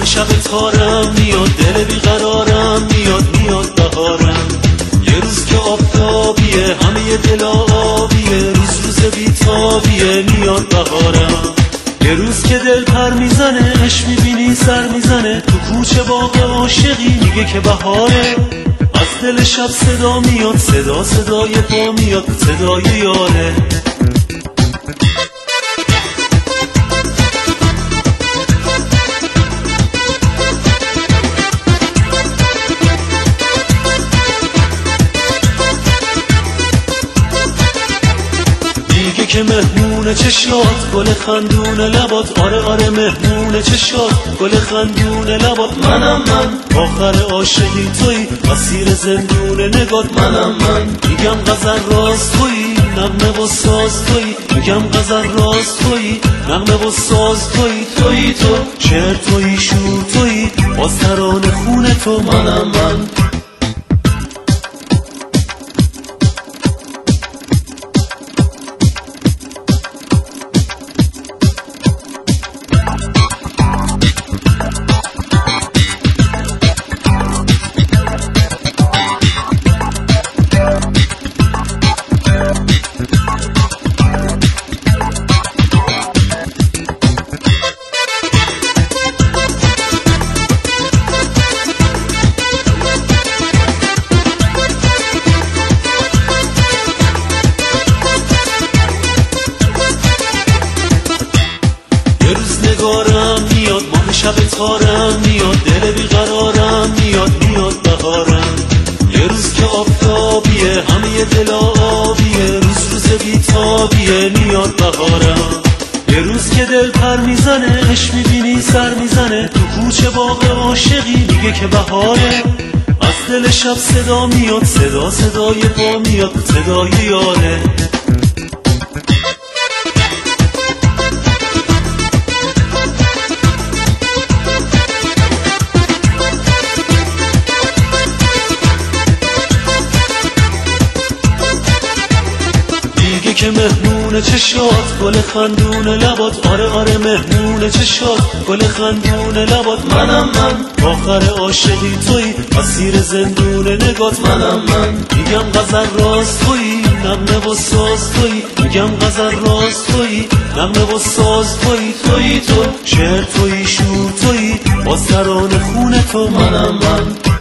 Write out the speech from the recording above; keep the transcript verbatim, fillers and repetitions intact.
ماه شب تارم میاد، دل بیقرارم میاد، میاد بهارم. یه روز که آفتابیه همه دل آبیه، روز روز بیتابیه میاد بهارم. یه روز که دل پر میزنه، عشق میبینی سر میزنه، تو کوچه باغ عاشقی میگه که بهاره. از دل شب صدا میاد، صدا صدای پا میاد، صدای یاره. میگه که مهمون چشات، گل خندون لبات، آره آره مهمون چشات، گل خندون لبات. منم من آخر عاشقی توی، اسیر زندون نگات. منم من میگم غزل راست توی، نغمه و ساز توی. میگم غزل راست توی، نغمه و ساز توی. توی تو شعر توی، شور توی، باز ترانه خون تو. منم من نگارم میاد، ماه شب تارم میاد، دل بیقرارم میاد، میاد بهارم. یه روز که آفتابیه همه دل آبیه، روز روز بیتابیه میاد بهارم. یه روز که دل پر میزنه، عشق میبینی سر میزنه، تو کوچه باغ عاشقی میگه که بهاره. از دل شب صدا میاد، صدا صدای پا میاد، صدای یاره. میگه که مهمون چشات، گل خندون لبات، آره آره مهمون چشات، گل خندون لبات. منم من آخر عاشقی توی، اسیر زندون نگات. منم من میگم غزل راست توی، نغمه و ساز توی. میگم غزل راست توی، نغمه و ساز توی. توی تو شعر توی، شور توی، باز ترانه خون تو. منم من